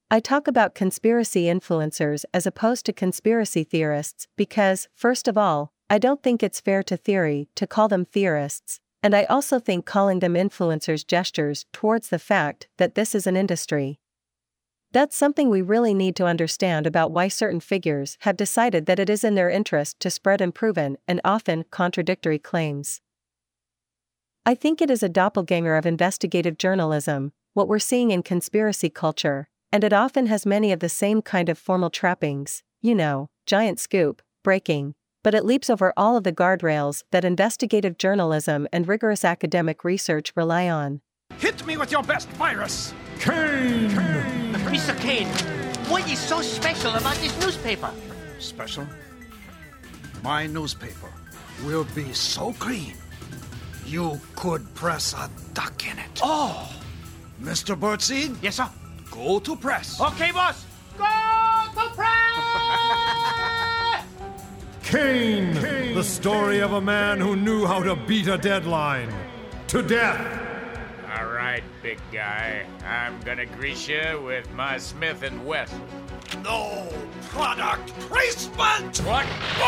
I talk about conspiracy influencers as opposed to conspiracy theorists because, first of all, I don't think it's fair to theory to call them theorists, and I also think calling them influencers gestures towards the fact that this is an industry. That's something we really need to understand about why certain figures have decided that it is in their interest to spread unproven and often contradictory claims. I think it is a doppelganger of investigative journalism, what we're seeing in conspiracy culture, and it often has many of the same kind of formal trappings, giant scoop, breaking, but it leaps over all of the guardrails that investigative journalism and rigorous academic research rely on. Hit me with your best virus! Kane! Mr. Kane, what is so special about this newspaper? Special? My newspaper will be so clean, you could press a duck in it. Oh! Mr. Birdseed? Yes, sir? Go to press. Okay, boss. Go to press! Kane, the story of a man who knew how to beat a deadline. To death. All right, big guy. I'm gonna grease you with my Smith & Wesson. No product placement! What?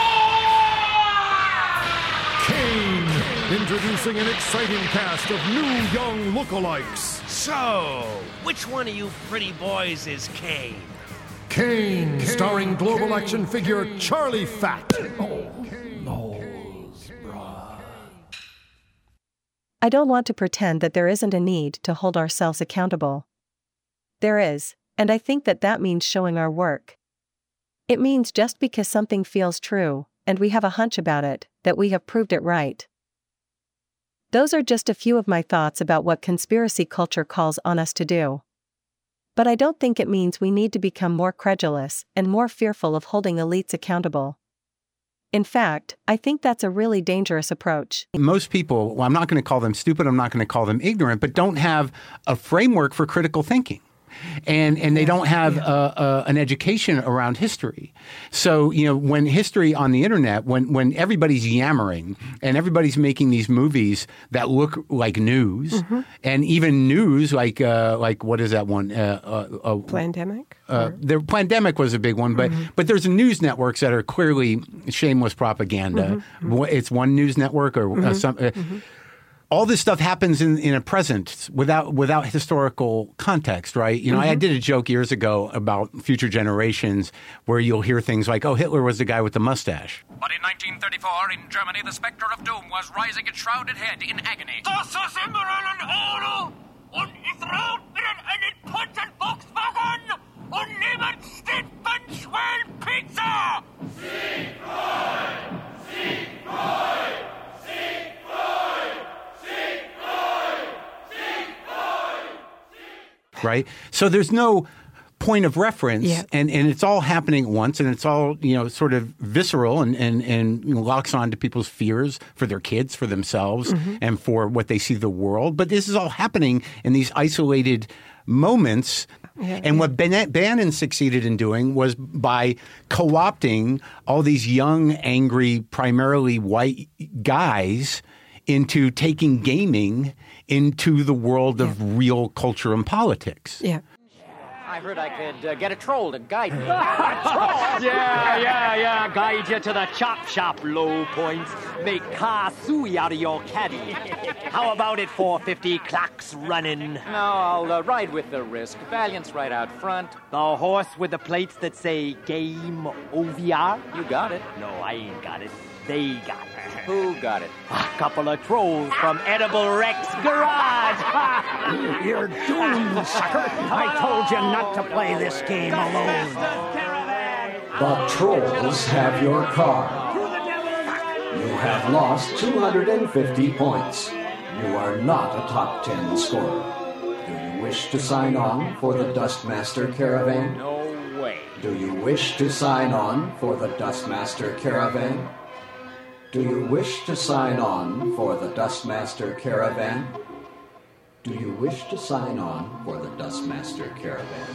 Kane, introducing an exciting cast of new young lookalikes. So, which one of you pretty boys is Kane? Kane, starring global action figure Charlie Fat. I don't want to pretend that there isn't a need to hold ourselves accountable. There is, and I think that means showing our work. It means just because something feels true, and we have a hunch about it, that we have proved it right. Those are just a few of my thoughts about what conspiracy culture calls on us to do. But I don't think it means we need to become more credulous and more fearful of holding elites accountable. In fact, I think that's a really dangerous approach. Most people, well, I'm not going to call them stupid, I'm not going to call them ignorant, but don't have a framework for critical thinking. And they don't have an education around history. So, when history on the internet, when everybody's yammering and everybody's making these movies that look like news, and even news like what is that one? Plandemic? The Plandemic was a big one, but there's news networks that are clearly shameless propaganda. It's one news network or some. All this stuff happens in a present without historical context, right? I did a joke years ago about future generations where you'll hear things like, oh, Hitler was the guy with the mustache. But in 1934, in Germany, the specter of doom was rising its shrouded head in agony. Das ist immer ein Euro und ich raut mir einen Pottenboxwagen und niemand steht Schwell Pizza! Sieg frei! Sieg frei! Sieg frei! Right? So there's no point of reference, and it's all happening at once, and it's all, sort of visceral and locks on to people's fears for their kids, for themselves, and for what they see the world. But this is all happening in these isolated moments. And what Bannon succeeded in doing was by co-opting all these young, angry, primarily white guys into taking gaming into the world of real culture and politics. Yeah. I heard I could get a troll to guide me. Yeah. Guide you to the chop shop, low points. Make ka-sui out of your caddy. How about it for 50 clocks running? No, I'll ride with the risk. Valiant's right out front. The horse with the plates that say Game OVR? You got it. No, I ain't got it. They got it. Who got it? A couple of trolls from Edible Rex Garage. You're doomed, sucker. I told you not to play this game alone. The trolls have your car. You have lost 250 points. You are not a top 10 scorer. Do you wish to sign on for the Dustmaster Caravan? No way. Do you wish to sign on for the Dustmaster Caravan? Do you wish to sign on for the Dustmaster Caravan? Do you wish to sign on for the Dustmaster Caravan?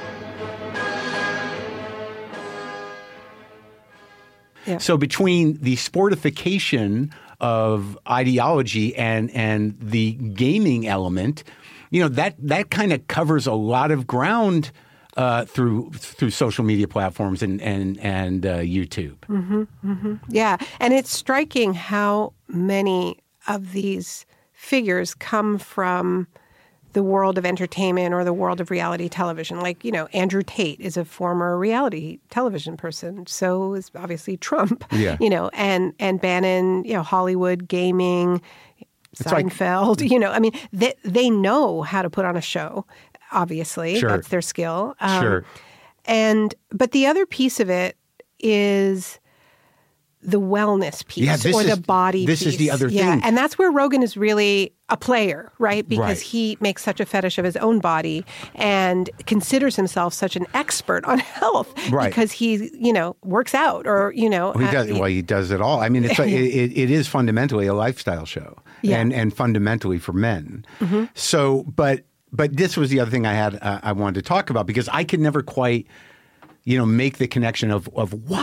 Yeah. So between the sportification of ideology and the gaming element, that kind of covers a lot of ground through social media platforms and YouTube. Mm-hmm, mm-hmm. Yeah, and it's striking how many of these figures come from the world of entertainment or the world of reality television. Like, Andrew Tate is a former reality television person. So is obviously Trump, and Bannon, Hollywood, gaming, Seinfeld, they know how to put on a show, obviously. Sure. That's their skill. Sure. But the other piece of it is the wellness piece the body piece. This is the other thing. Yeah, and that's where Rogan is really a player, right? Because he makes such a fetish of his own body and considers himself such an expert on health because he, works out or, he does it all. I mean, it's it is fundamentally a lifestyle show and fundamentally for men. Mm-hmm. So, but this was the other thing I wanted to talk about because I could never quite, make the connection of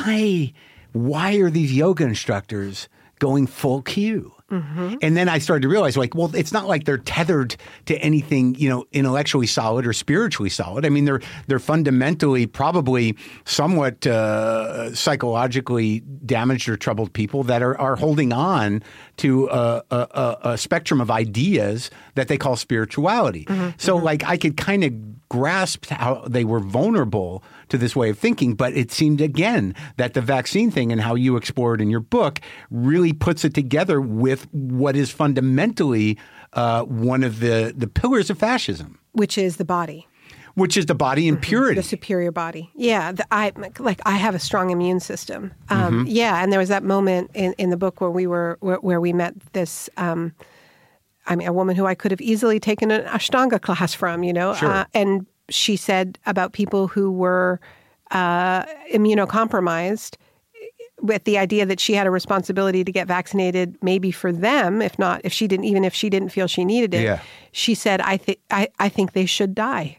why are these yoga instructors going full Q? Mm-hmm. And then I started to realize, it's not like they're tethered to anything, intellectually solid or spiritually solid. I mean, they're fundamentally probably somewhat psychologically damaged or troubled people that are holding on to a spectrum of ideas that they call spirituality. Mm-hmm. So, I could kind of grasp how they were vulnerable to this way of thinking, but it seemed again that the vaccine thing and how you explore it in your book really puts it together with what is fundamentally one of the pillars of fascism. Which is the body. Which is the body in purity. The superior body. Yeah. I have a strong immune system. Yeah. And there was that moment in the book where we met this, a woman who I could have easily taken an Ashtanga class from, Sure. And she said about people who were immunocompromised with the idea that she had a responsibility to get vaccinated, maybe for them, if she didn't feel she needed it. Yeah. She said, I think they should die.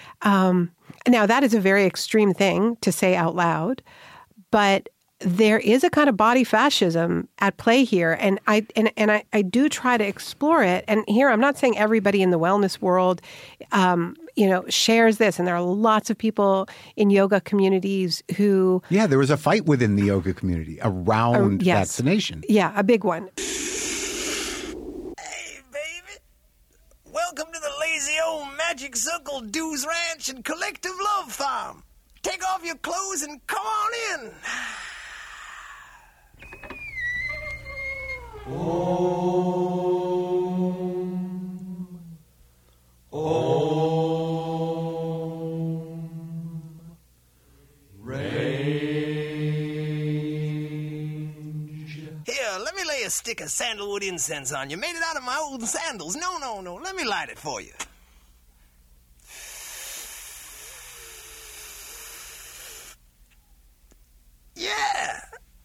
Now that is a very extreme thing to say out loud, but there is a kind of body fascism at play here, and I do try to explore it. And here, I'm not saying everybody in the wellness world, shares this, and there are lots of people in yoga communities who. Yeah, there was a fight within the yoga community around vaccination. Yeah, a big one. Hey, baby, welcome to the lazy old Magic Circle Dues Ranch and Collective Love Farm. Take off your clothes and come on in. Here, let me lay a stick of sandalwood incense on you. Made it out of my old sandals. No. Let me light it for you. Yeah.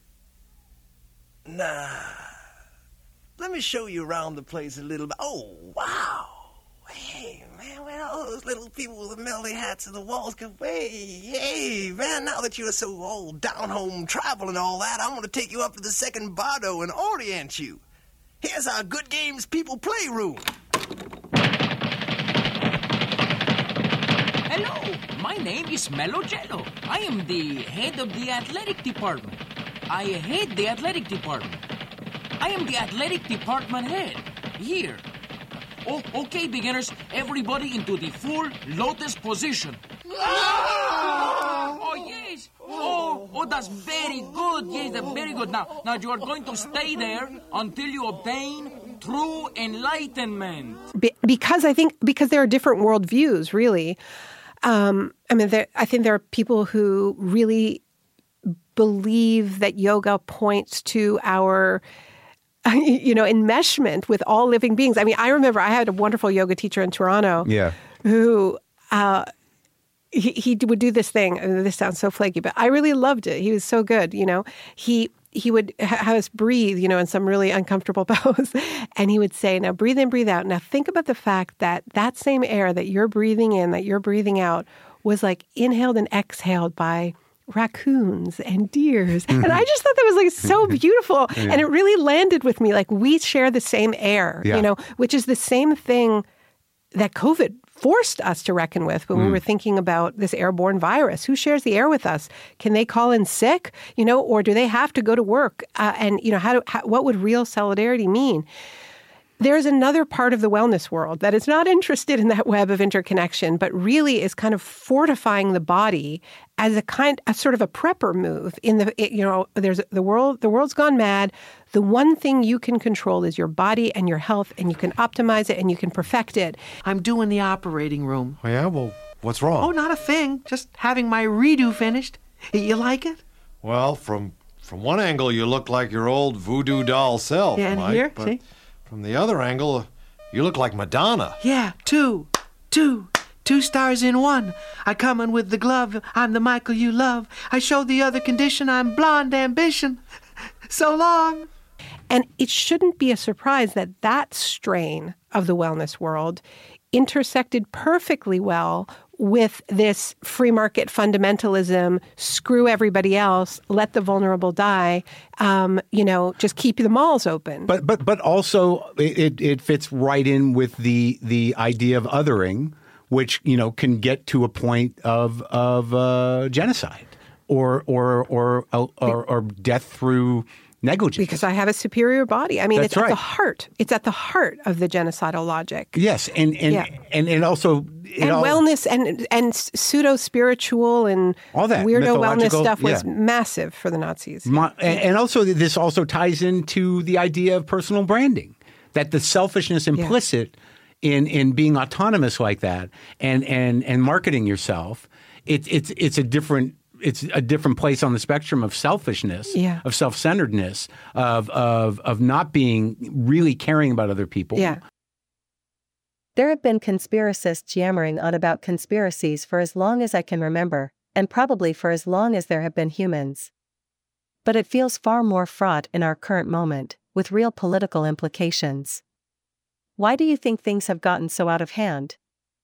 Nah. Let me show you around the place a little bit. Oh, wow. Hey, man, where all those little people with the melody hats and the walls go, hey, man, now that you're so old, down home travel and all that, I'm going to take you up to the second bardo and orient you. Here's our Good Games People Playroom. Hello, my name is Mello Jello. I am the head of the athletic department. I head the athletic department. I am the athletic department head. Here. Oh, okay, beginners. Everybody into the full lotus position. Oh, yes. Oh, that's very good. Yes, that's very good. Now, you are going to stay there until you obtain true enlightenment. Because there are different worldviews, really. I think there are people who really believe that yoga points to our enmeshment with all living beings. I mean, I remember I had a wonderful yoga teacher in Toronto who he would do this thing. I mean, this sounds so flaky, but I really loved it. He was so good, He would have us breathe, in some really uncomfortable pose. And he would say, now breathe in, breathe out. Now think about the fact that same air that you're breathing in, that you're breathing out, was like inhaled and exhaled by raccoons and deers. And I just thought that was like so beautiful. Yeah. And it really landed with me. Like, we share the same air, which is the same thing that COVID forced us to reckon with when we were thinking about this airborne virus. Who shares the air with us? Can they call in sick, or do they have to go to work? And what would real solidarity mean? There's another part of the wellness world that is not interested in that web of interconnection, but really is kind of fortifying the body as a sort of a prepper move. There's the world's gone mad. The one thing you can control is your body and your health, and you can optimize it and you can perfect it. I'm doing the operating room. Oh, yeah? Well, what's wrong? Oh, not a thing. Just having my redo finished. You like it? Well, from one angle, you look like your old voodoo doll self, Yeah, and Mike, here, but see? from the other angle, you look like Madonna. Yeah, two stars in one. I come in with the glove. I'm the Michael you love. I show the other condition. I'm blonde ambition. So long. And it shouldn't be a surprise that that strain of the wellness world intersected perfectly well with this free market fundamentalism, screw everybody else, let the vulnerable die, just keep the malls open. But also it fits right in with the idea of othering, which, can get to a point of genocide or death through negligence. Because I have a superior body. I mean, That's it's at right. the heart. It's at the heart of the genocidal logic. Yes, and also wellness and pseudo spiritual and all that weirdo wellness stuff was massive for the Nazis. And also this also ties into the idea of personal branding, that the selfishness implicit in being autonomous like that and marketing yourself. It's a different place on the spectrum of selfishness, of self-centeredness, of not being really caring about other people. Yeah. There have been conspiracists yammering on about conspiracies for as long as I can remember, and probably for as long as there have been humans. But it feels far more fraught in our current moment, with real political implications. Why do you think things have gotten so out of hand?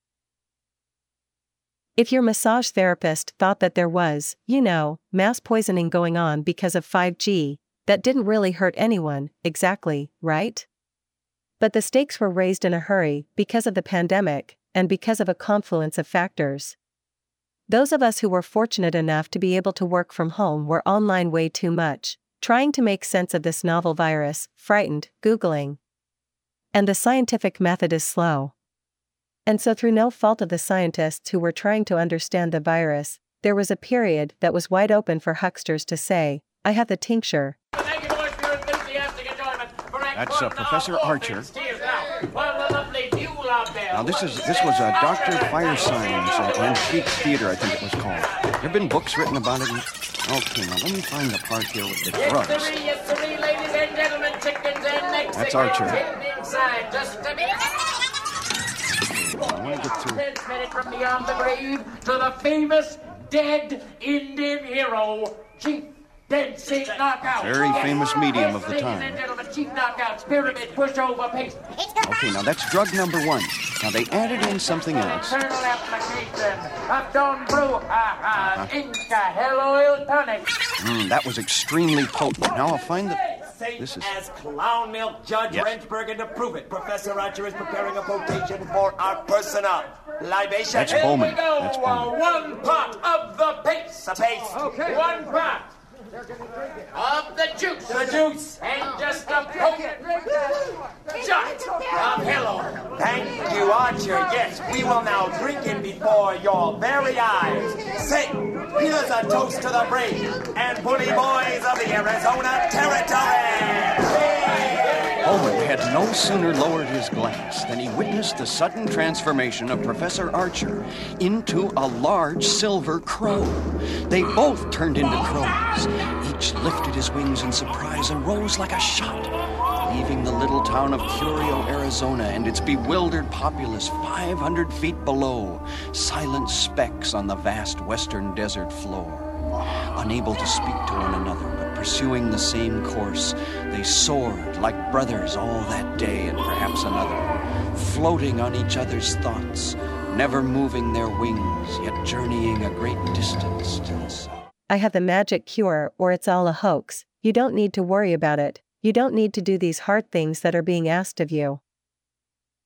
If your massage therapist thought that there was, mass poisoning going on because of 5G, that didn't really hurt anyone, exactly, right? But the stakes were raised in a hurry because of the pandemic, and because of a confluence of factors. Those of us who were fortunate enough to be able to work from home were online way too much, trying to make sense of this novel virus, frightened, Googling. And the scientific method is slow. And so through no fault of the scientists who were trying to understand the virus, there was a period that was wide open for hucksters to say, I have the tincture. That's Professor Archer. Now this was Dr. Firesine's Antique Theater, I think it was called. There have been books written about it. Okay, now let me find the part here with the drugs. That's Archer. I want to get through. Transmitted from beyond the grave to the famous dead Indian hero, Chief Dead Sink Knockout. Very famous medium of the time. Ladies and gentlemen, Chief Knockout's pyramid pushover paste. Okay, now that's drug number one. Now they added in something else. Internal application of Don Blue, Inca Hell Oil Tonic. That was extremely potent. Now I'll find the... This is... As clown milk Judge Rendsberger to prove it. Professor Archer is preparing a potation for our personal libation. That's Bowman. That's Bowman. One pot of the paste. The paste. Okay. One pot of the juice. The juice. And just a potent shot of hell oil. Thank you, Archer. Yes, we will now drink it before your very eyes. Say, here's a toast to the brave and bully boys of the Arizona Territory. Bowman had no sooner lowered his glass than he witnessed the sudden transformation of Professor Archer into a large silver crow. They both turned into crows. Each lifted his wings in surprise and rose like a shot, leaving the little town of Curio, Arizona, and its bewildered populace 500 feet below, silent specks on the vast western desert floor. Unable to speak to one another, but pursuing the same course, they soared like brothers all that day and perhaps another, floating on each other's thoughts, never moving their wings, yet journeying a great distance to the south. I have the magic cure, or it's all a hoax. You don't need to worry about it. You don't need to do these hard things that are being asked of you.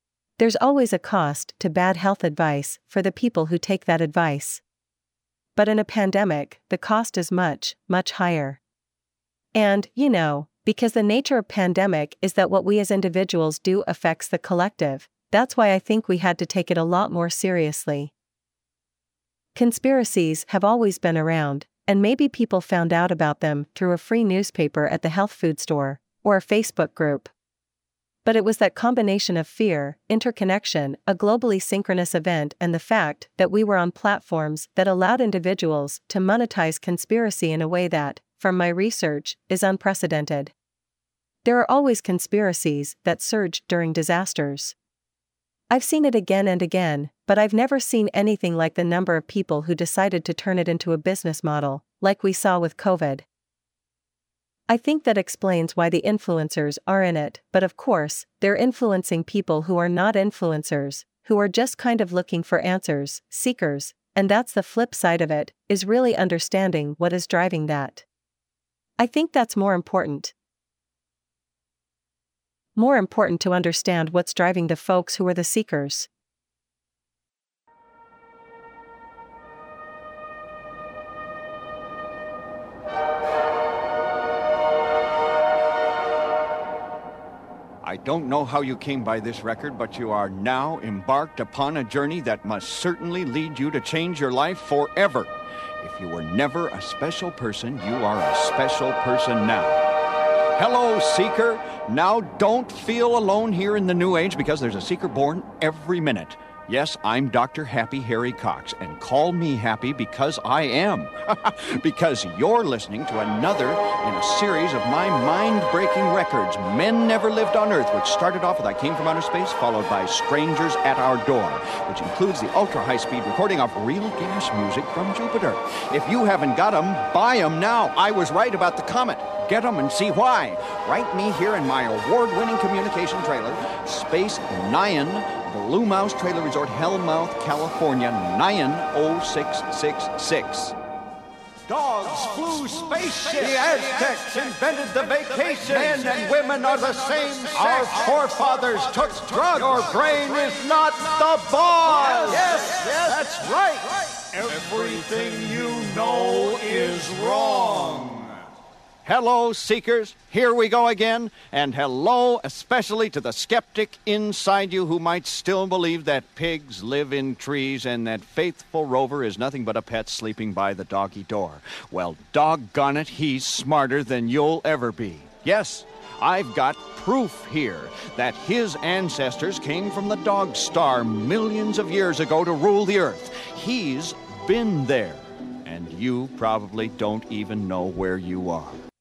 There's always a cost to bad health advice for the people who take that advice. But in a pandemic, the cost is much, much higher. And, because the nature of pandemic is that what we as individuals do affects the collective, that's why I think we had to take it a lot more seriously. Conspiracies have always been around, and maybe people found out about them through a free newspaper at the health food store, or a Facebook group. But it was that combination of fear, interconnection, a globally synchronous event, and the fact that we were on platforms that allowed individuals to monetize conspiracy in a way that, from my research, is unprecedented. There are always conspiracies that surge during disasters. I've seen it again and again, but I've never seen anything like the number of people who decided to turn it into a business model, like we saw with COVID. I think that explains why the influencers are in it, but of course, they're influencing people who are not influencers, who are just kind of looking for answers, seekers, and that's the flip side of it, is really understanding what is driving that. I think that's more important. More important to understand what's driving the folks who are the seekers. I don't know how you came by this record, but you are now embarked upon a journey that must certainly lead you to change your life forever. If you were never a special person, you are a special person now. Hello, Seeker. Now don't feel alone here in the New Age, because there's a Seeker born every minute. Yes, I'm Dr. Happy Harry Cox, and call me happy because I am. Because you're listening to another in a series of my mind-breaking records, Men Never Lived on Earth, which started off with I Came from Outer Space, followed by Strangers at Our Door, which includes the ultra-high-speed recording of real gas music from Jupiter. If you haven't got them, buy them now. I was right about the comet. Get them and see why. Write me here in my award-winning communication trailer, Space Nyan, Blue Mouse Trailer Resort, Hellmouth, California, 90666. Dogs flew spaceships. The Aztecs invented the vacation. Men and women are the same sex. Our forefathers took drugs. Your brain is not the boss. Yes, that's right. Everything you know is wrong. Hello, Seekers. Here we go again. And hello especially to the skeptic inside you who might still believe that pigs live in trees and that faithful Rover is nothing but a pet sleeping by the doggy door. Well, doggone it, he's smarter than you'll ever be. Yes, I've got proof here that his ancestors came from the dog star millions of years ago to rule the earth. He's been there, and you probably don't even know where you are.